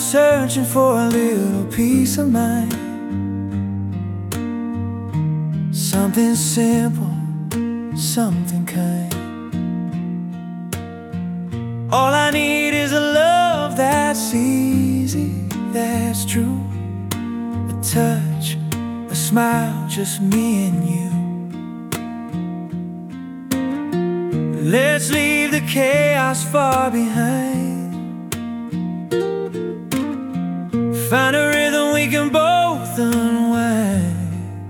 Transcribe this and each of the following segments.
searching for a little peace of mind. Something simple, something kind. All I need is a love that's easy, that's true. A touch, a smile, just me and you. Let's leave the chaos far behind. Find a rhythm we can both unwind.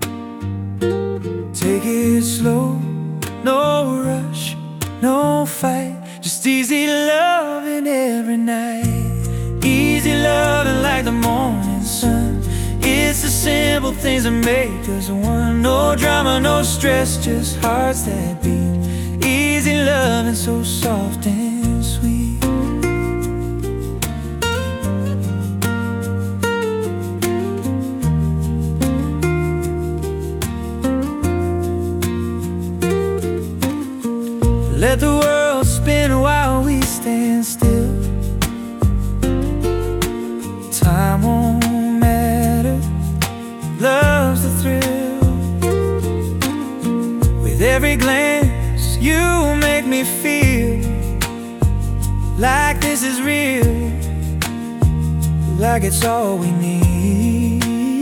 Take it slow, no rush, no fight. Just easy loving every night. Easy loving like the morning sun. It's the simple things that make us one. No drama, no stress, just hearts that beat. Easy loving, so soft and sweet. Let the world spin while we stand still. Time won't matter, love's the thrill. With every glance you make me feel like this is real, like it's all we need.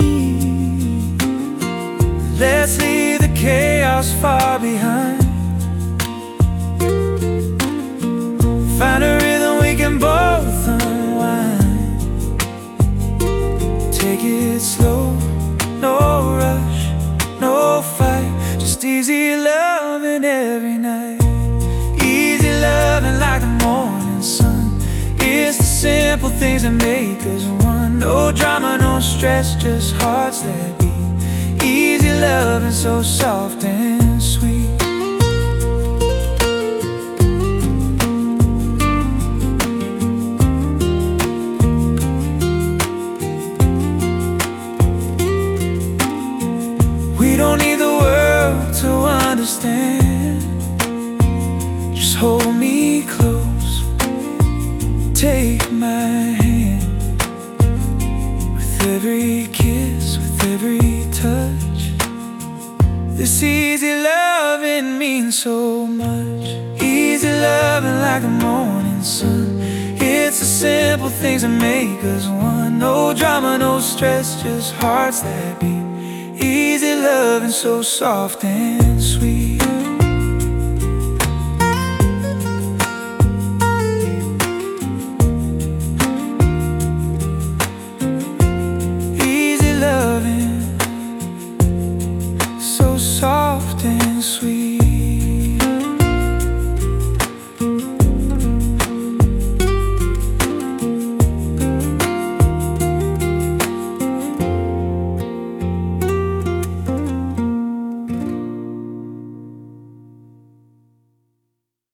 Let's leave the chaos far behind. Find a rhythm we can both unwind. Take it slow, no rush, no fight. Just easy loving every night. Easy loving like the morning sun. It's the simple things that make us one. No drama, no stress, just hearts that beat. Easy loving, so soft and sweet. We don't need the world to understand. Just hold me close, take my hand. With every kiss, with every touch, this easy loving means so much. Easy loving like the morning sun. It's the simple things that make us one. No drama, no stress, just hearts that beat. Easy loving, so soft and sweet. Easy loving, so soft and sweet.